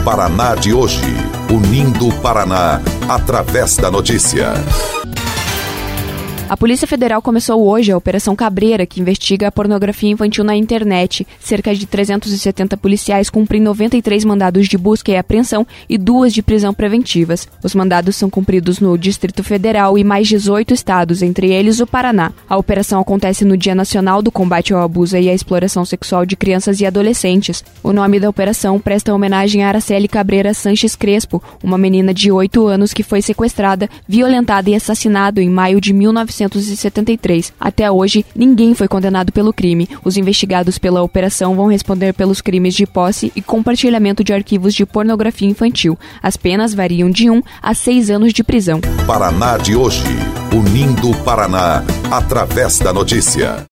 Paraná de hoje, unindo o Paraná através da notícia. A Polícia Federal começou hoje a Operação Cabreira, que investiga a pornografia infantil na internet. Cerca de 370 policiais cumprem 93 mandados de busca e apreensão e 2 de prisão preventivas. Os mandados são cumpridos no Distrito Federal e mais 18 estados, entre eles o Paraná. A operação acontece no Dia Nacional do Combate ao Abuso e à Exploração Sexual de Crianças e Adolescentes. O nome da operação presta homenagem a Araceli Cabreira Sanches Crespo, uma menina de 8 anos que foi sequestrada, violentada e assassinada em maio de 1973. Até hoje, ninguém foi condenado pelo crime. Os investigados pela operação vão responder pelos crimes de posse e compartilhamento de arquivos de pornografia infantil. As penas variam de 1 a 6 anos de prisão. Paraná de hoje, unindo o Paraná através da notícia.